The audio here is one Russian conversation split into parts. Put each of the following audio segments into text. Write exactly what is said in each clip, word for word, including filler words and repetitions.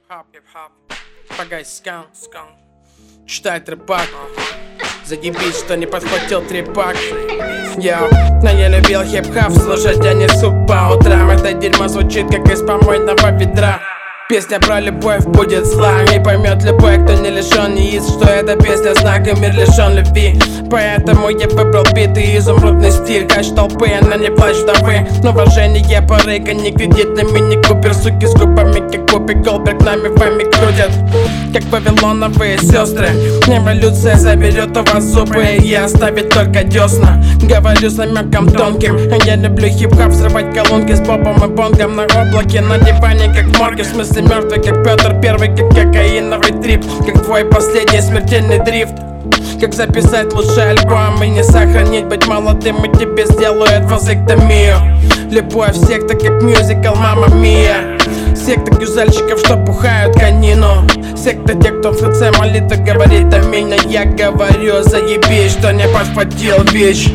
Хип-хап, хип-хап. Погоди, скан, скан. Читай трепак. Заебись, что не подхватил трепак. Йоу, но я любил хип-хап слушать, а не суп по утрам. Это дерьмо звучит, как из помойного ведра. Песня про любовь будет зла. И поймет любой, кто не лишен яиц, что эта песня знак, и мир лишен любви. Поэтому я выбрал биты и изумрудный стиль. Кач толпы, она не плачь вдовы. Но уважение порыга, не кредитный мини-купер. Суки с губами, как Купи Голдберг, нами вами крутят, как вавилоновые сестры. Эволюция заберет у вас зубы и оставит только десна. Говорю с намеком тонким. Я люблю хип-хап, взрывать колонки с бобом и бонгом на облаке, на диване, как в морге. В смысле мертвый, как Петр Первый, как кокаиновый трип. Как твой последний смертельный дрифт. Как записать лучший альбом и не сохранить, быть молодым, и тебе сделают вазэктомию. Любовь секта, как мюзикл Мамма Мия. Секта гюзельщиков, что пухают конину. Секта тех, кто в конце молитвы говорит аминь. А я говорю, заебись, что не подхватил ВИЧ.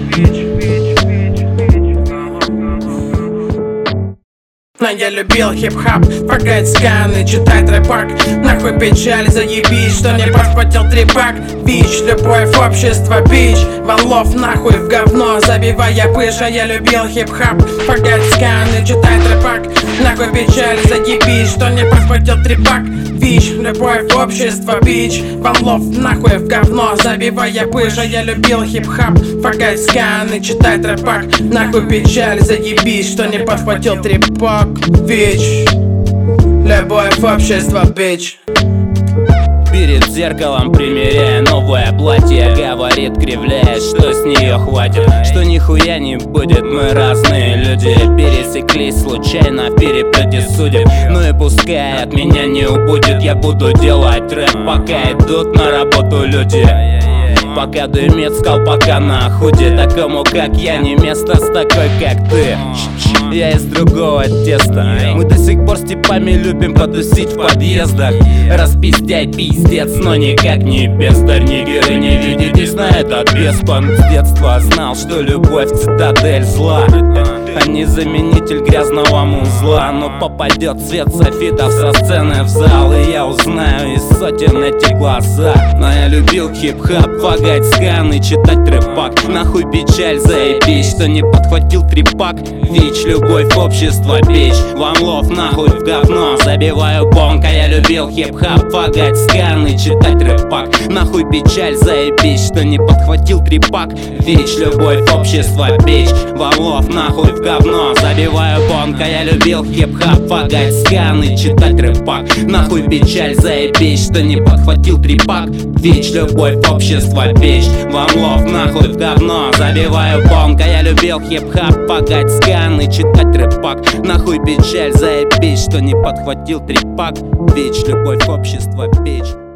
Но я любил хип-хап, фагать сканы, читать рэпак. Нахуй печаль, заебись, что не подхватил трепак. ВИЧ, любовь, общество, бич. Валов нахуй в говно, забивая пыш. А я любил хип-хап, фагать сканы, читать рэпак. Нахуй печаль, заебись, что не подхватил трепак. ВИЧ, любовь, общество, бич. Валов нахуй в говно, забивая пыш. А я любил хип-хап, фагать сканы, читать рэпак. Нахуй печаль, заебись, что не подхватил трепак. ВИЧ, любовь, общество, бич. Перед зеркалом примеряя новое платье, говорит, кривляясь, что с нее хватит, что нихуя не будет, мы разные люди. Пересеклись случайно в переплете судеб. Ну и пускай от меня не убудет, я буду делать рэп, пока идут на работу люди. Пока дымит с колпака на худе, такому как я не место с такой как ты. Я из другого теста. Мы до сих пор с типами любим потусить в подъездах, распиздять пиздец, но никак не бездарь. Нигеры, не видитесь на этот беспон. С детства знал, что любовь цитадель зла, а не заменитель грязного музла. Но попадет свет софитов со сцены в зал, и я узнаю из сотен эти глаза. Но я любил хип-хап, фагать сканы, читать рэпак. Нахуй печаль, заебись, что не подхватил трепак. ВИЧ, любовь, общество, бич. Вам лов нахуй в говно, забиваю бонг. А я любил хип-хап, фагать сканы, читать рэпак. Нахуй печаль, заебись, что не подхватил трепак. ВИЧ, любовь, общество, бич. Вам лов нахуй в говно, забиваю бонг. А я любил хип-хап, фагать сканы, читать рэпак. Нахуй печаль, заебись, что не подхватил трепак. ВИЧ, любовь, общество, бич. Вам лов нахуй в говно, забиваю бонг. А я любил хип-хап, фагать сканы, читать рэпак. Нахуй печаль, заебись, что не подхватил трепак. ВИЧ, любовь, общество, бич.